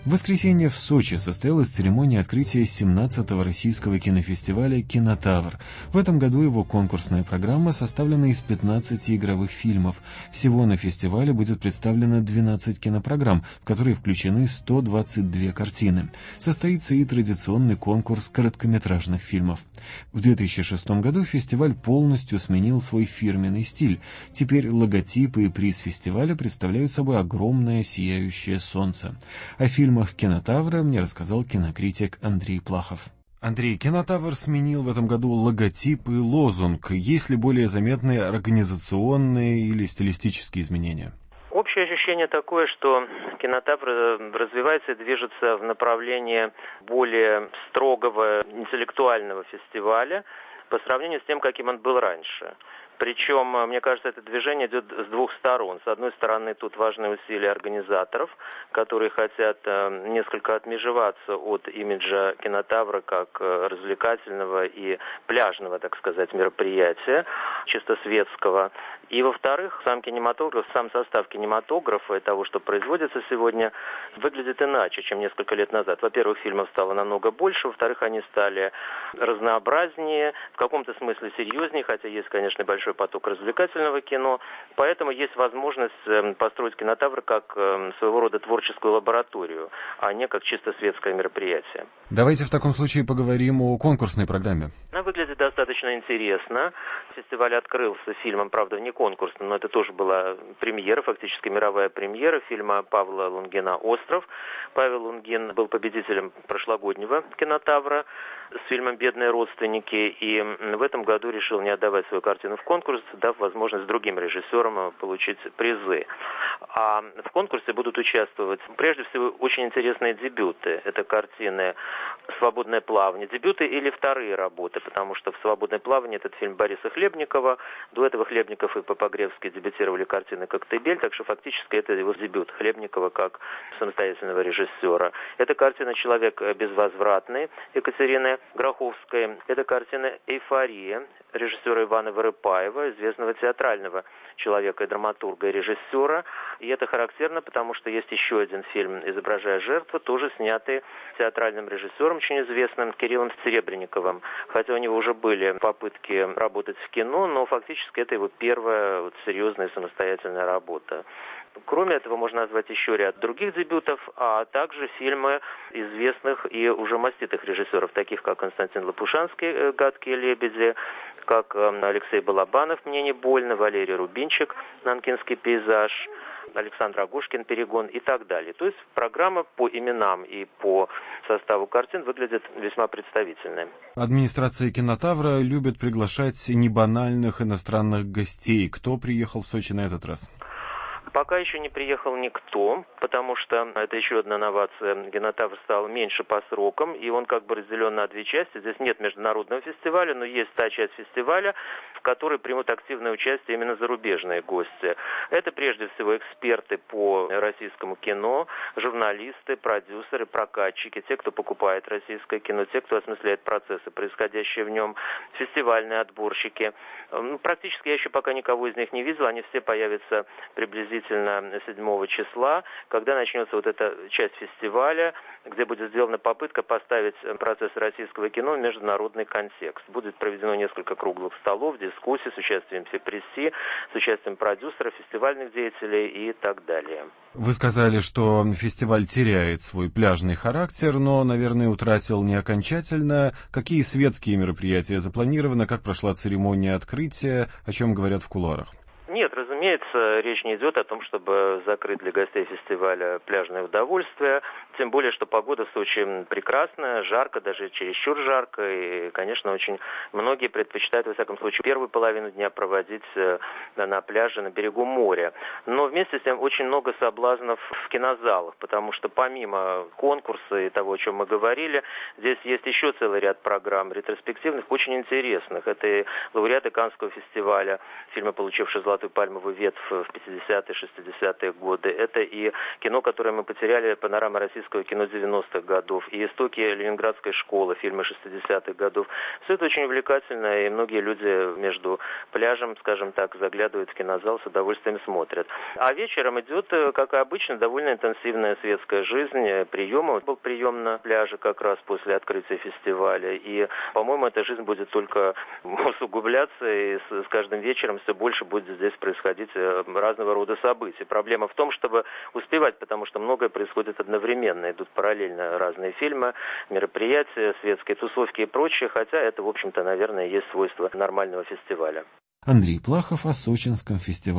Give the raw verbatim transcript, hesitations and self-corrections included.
В воскресенье в Сочи состоялась церемония открытия семнадцатого российского кинофестиваля «Кинотавр». В этом году его конкурсная программа составлена из пятнадцати игровых фильмов. Всего на фестивале будет представлено двенадцать кинопрограмм, в которые включены сто двадцать две картины. Состоится и традиционный конкурс короткометражных фильмов. В две тысячи шестом году фестиваль полностью сменил свой фирменный стиль. Теперь логотипы и приз фестиваля представляют собой огромное сияющее солнце. О фильмах «Кинотавра» мне рассказал кинокритик Андрей Плахов. Андрей, «Кинотавр» сменил в этом году логотип и лозунг. Есть ли более заметные организационные или стилистические изменения? Общее ощущение такое, что «Кинотавр» развивается и движется в направлении более строгого интеллектуального фестиваля по сравнению с тем, каким он был раньше. Причем, мне кажется, это движение идет с двух сторон. С одной стороны, тут важны усилия организаторов, которые хотят несколько отмежеваться от имиджа «Кинотавра» как развлекательного и пляжного, так сказать, мероприятия, чисто светского. И, во-вторых, сам кинематограф, сам состав кинематографа и того, что производится сегодня, выглядит иначе, чем несколько лет назад. Во-первых, фильмов стало намного больше, во-вторых, они стали разнообразнее, в каком-то смысле серьезнее, хотя есть, конечно, большой поток развлекательного кино, поэтому есть возможность построить «Кинотавр» как своего рода творческую лабораторию, а не как чисто светское мероприятие. Давайте в таком случае поговорим о конкурсной программе. Она выглядит достаточно интересно. Фестиваль открылся фильмом, правда, не конкурсным, но это тоже была премьера, фактически мировая премьера фильма Павла Лунгина «Остров». Павел Лунгин был победителем прошлогоднего «Кинотавра» с фильмом «Бедные родственники», и в этом году решил не отдавать свою картину в конкурс, дав возможность другим режиссерам получить призы. А в конкурсе будут участвовать, прежде всего, очень интересные дебюты. Это картины «Свободное плавание», дебюты или вторые работы, потому что в «Свободное плавание» этот фильм Бориса Хлебникова. До этого Хлебников и Попогребский дебютировали картины «Коктебель», так что фактически это его дебют Хлебникова как самостоятельного режиссера. Это картина «Человек безвозвратный» Екатерины Гроховской. Это картина «Эйфория» режиссера Ивана Вырыпаева, известного театрального человека и драматурга и режиссера. И это характерно, потому что есть еще один фильм «Изображая жертву», тоже снятый театральным режиссером, очень известным, Кириллом Серебренниковым. Хотя у него уже были попытки работать в кино, но фактически это его первая вот, серьезная самостоятельная работа. Кроме этого, можно назвать еще ряд других дебютов, а также фильмы известных и уже маститых режиссеров, таких как Константин Лопушанский «Гадкие лебеди», как Алексей Балабанов «Мне не больно», Валерий Рубинчик «Нанкинский пейзаж», Александр Агушкин «Перегон» и так далее. То есть программа по именам и по составу картин выглядит весьма представительной. Администрация «Кинотавра» любит приглашать небанальных иностранных гостей. Кто приехал в Сочи на этот раз? Пока еще не приехал никто, потому что это еще одна новация. «Кинотавр» стал меньше по срокам, и он как бы разделен на две части. Здесь нет международного фестиваля, но есть та часть фестиваля, в которой примут активное участие именно зарубежные гости. Это прежде всего эксперты по российскому кино, журналисты, продюсеры, прокатчики, те, кто покупает российское кино, те, кто осмысляет процессы, происходящие в нем, фестивальные отборщики. Практически я еще пока никого из них не видел, они все появятся приблизительно седьмого числа, когда начнется вот эта часть фестиваля, где будет сделана попытка поставить процесс российского кино в международный контекст. Будет проведено несколько круглых столов, дискуссий с участием прессы, с участием продюсеров, фестивальных деятелей и так далее. Вы сказали, что фестиваль теряет свой пляжный характер, но, наверное, утратил не окончательно. Какие светские мероприятия запланированы, как прошла церемония открытия, о чем говорят в кулуарах? Нет, разумеется, речь не идет о том, чтобы закрыть для гостей фестиваля пляжное удовольствие. Тем более, что погода в Сочи прекрасная, жарко, даже чересчур жарко. И, конечно, очень многие предпочитают, во всяком случае, первую половину дня проводить на пляже, на берегу моря. Но вместе с тем очень много соблазнов в кинозалах, потому что помимо конкурса и того, о чем мы говорили, здесь есть еще целый ряд программ ретроспективных, очень интересных. Это и лауреаты Каннского фестиваля, фильмы, получившие «Золотую пальмовую ветвь в пятидесятые, шестидесятые годы. Это и кино, которое мы потеряли, панорама российского кино девяностых годов, и истоки Ленинградской школы, фильмы шестидесятых годов. Все это очень увлекательно, и многие люди между пляжем, скажем так, заглядывают в кинозал, с удовольствием смотрят. А вечером идет, как и обычно, довольно интенсивная светская жизнь, приемы. Был прием на пляже как раз после открытия фестиваля, и, по-моему, эта жизнь будет только усугубляться, и с, с каждым вечером все больше будет здесь происходить разного рода событий. Проблема в том, чтобы успевать, потому что многое происходит одновременно, идут параллельно разные фильмы, мероприятия, светские тусовки и прочее, хотя это, в общем-то, наверное, есть свойство нормального фестиваля. Андрей Плахов о сочинском фестивале.